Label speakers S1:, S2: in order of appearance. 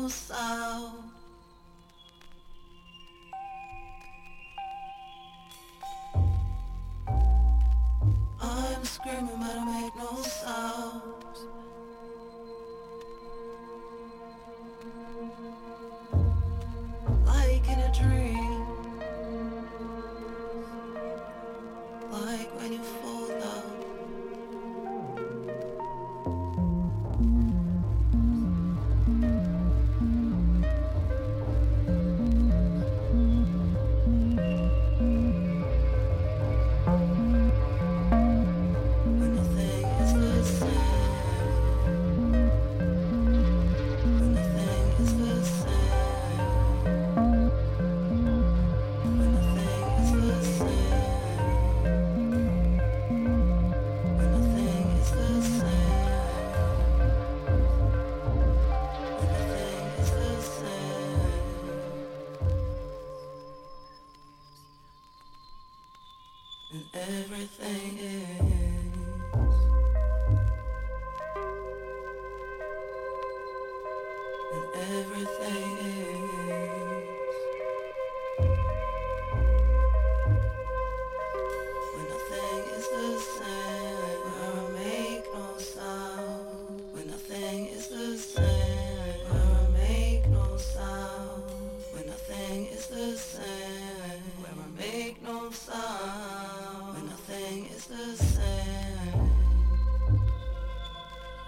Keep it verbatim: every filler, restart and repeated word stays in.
S1: sound. I'm screaming but I make no sound. Like in a dream, like when you fall down. When nothing is the same, when nothing is the same, when nothing is the same, when nothing is the same, when nothing is the same, and everything is, and everything